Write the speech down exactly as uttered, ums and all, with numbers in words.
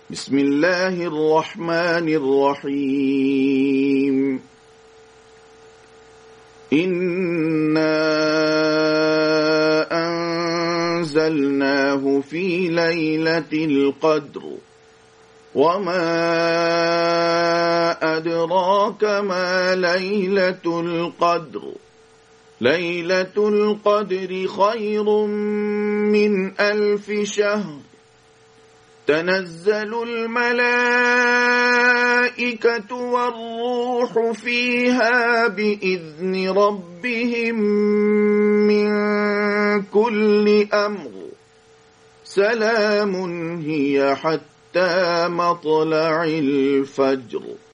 بسم الله الرحمن الرحيم إنا أنزلناه في ليلة القدر وما أدراك ما ليلة القدر ليلة القدر خير من ألف شهر تنزل الملائكة والروح فيها بإذن ربهم من كل أمر سلام هي حتى مطلع الفجر.